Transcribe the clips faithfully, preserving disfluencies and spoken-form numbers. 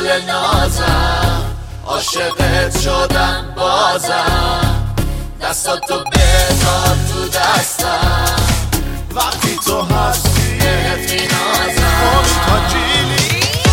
گل نازم، عاشقت شدم بازم، دستاتو بذار تو دستم، وقتی تو هستی بهت مینازم. مشتاقی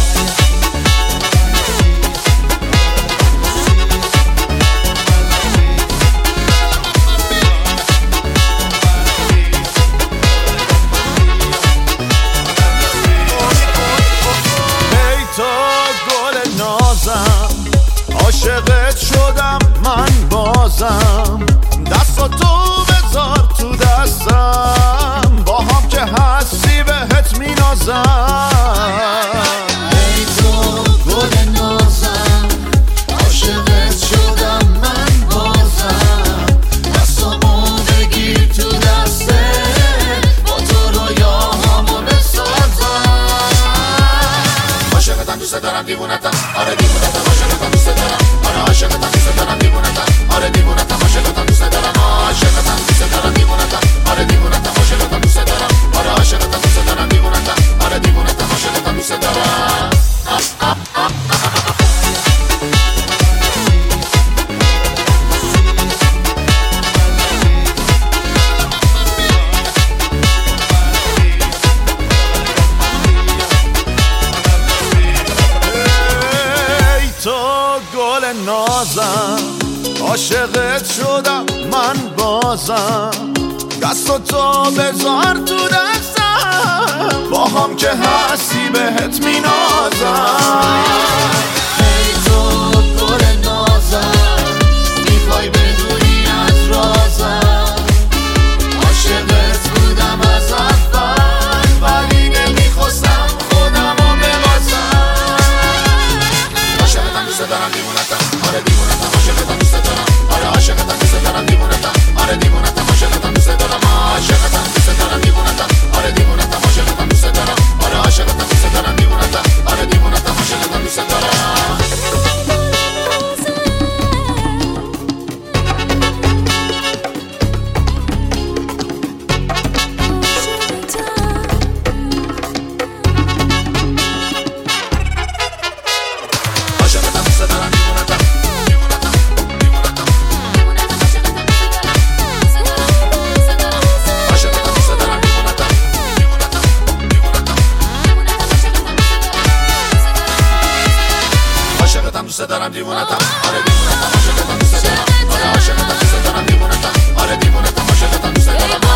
عاشقت شدم من بازم، دستاتو بذار تو دستم، با هم که هستی بهت مینازم. ای تو گل نازم، عاشقت شدم من بازم، دستامو بگیر تو دستت، با تو رویاهامو بسازم. عاشقتم دوست دارم دیوونتم، آره دیوونتم، عاشقتم دوست دارم، آره عاشقتم دوست دارم دیوونتم، آره دیوونتم، عاشقتم دوست دارم، عاشقتم دوست دارم دیوونتم، آره دیوونتم، عاشقتم دوست دارم، آره عاشقتم دوست دارم دیوونتم، آره دیوونتم، عاشقتم دوست دارم. گل نازم، عاشقت شدم من بازم، دستاتو بذار تو دستم، با هم که هستی بهت مینازم. ای تو گل نازم، میخوای بدونی از رازم، عاشقت بودم از اول، ولی نمیخواستم خودمو ببازم. عاشقتم دوست دارم دیوونتم، آره دیوونتم، عاشقتم دوست دارم، آره عاشقتم دوست دارم دیوونتم، آره دیوونتم، عاشقتم دوست دارم، عاشقتم دوست دارم دیوونتم، آره دیوونتم، عاشقتم دوست دارم، آره عاشقتم دوست دارم دیوونتم، آره دیوونتم، عاشقتم دوست دارم. دوست دارم دیوونتم، آره دیوونتم، عاشقتم دوست دارم، آره عاشقتم دوست دارم دیوونتم، آره دیوونتم، عاشقتم دوست دارم.